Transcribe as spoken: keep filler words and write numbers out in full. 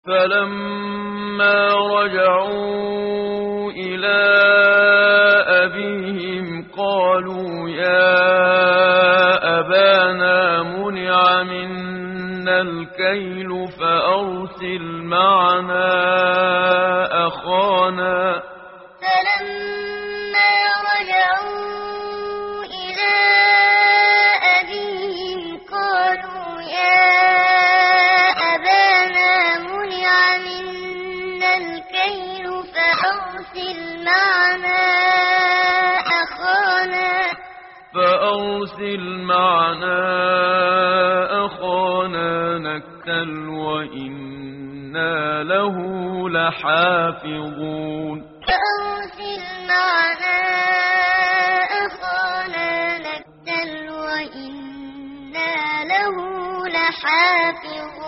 فلما رجعوا إلى أبيهم قالوا يا أبانا منع منا الكيل فأرسل معنا أخانا. فلما رجعوا إلى أبيهم قالوا يا أبانا منع منا الكيل فأرسل معنا أخانا فأرسل معنا أخانا نكتل وإنا له لحافظون. فأرسل معنا أخانا نكتل وإنا له لحافظون.